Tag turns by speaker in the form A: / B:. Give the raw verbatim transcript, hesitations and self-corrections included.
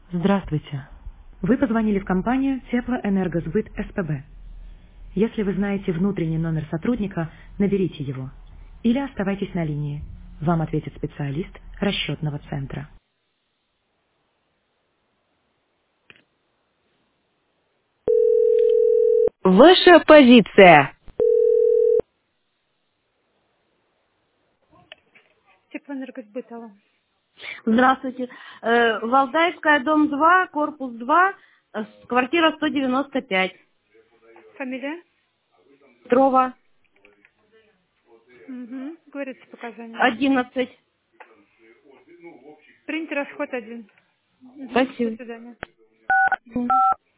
A: Здравствуйте. Вы позвонили в компанию Теплоэнергосбыт СПБ. Если вы знаете внутренний номер сотрудника, наберите его. Или оставайтесь на линии. Вам ответит специалист расчетного центра. Ваша позиция. Теплоэнергосбыт, алло.
B: Здравствуйте. Э, Валдайская, дом два, корпус два, э, с- квартира сто девяносто пять.
A: Фамилия?
B: Петрова,
A: Угу. Говорите показания.
B: одиннадцать.
A: Принять расход один. Угу. До
B: Спасибо.
A: свидания.